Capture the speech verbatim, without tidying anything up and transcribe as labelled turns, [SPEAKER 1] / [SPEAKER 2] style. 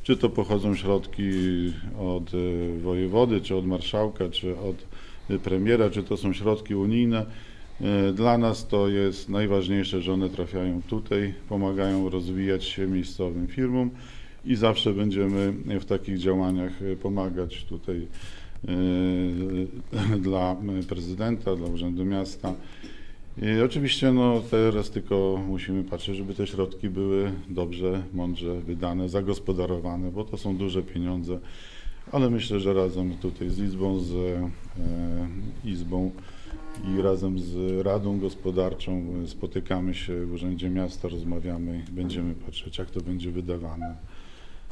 [SPEAKER 1] czy to pochodzą środki od wojewody, czy od marszałka, czy od premiera, czy to są środki unijne. Dla nas to jest najważniejsze, że one trafiają tutaj, pomagają rozwijać się miejscowym firmom i zawsze będziemy w takich działaniach pomagać tutaj dla prezydenta, dla Urzędu Miasta. I oczywiście no, teraz tylko musimy patrzeć, żeby te środki były dobrze, mądrze wydane, zagospodarowane, bo to są duże pieniądze, ale myślę, że razem tutaj z Izbą, z e, Izbą i razem z Radą Gospodarczą spotykamy się w Urzędzie Miasta, rozmawiamy i będziemy patrzeć, jak to będzie wydawane.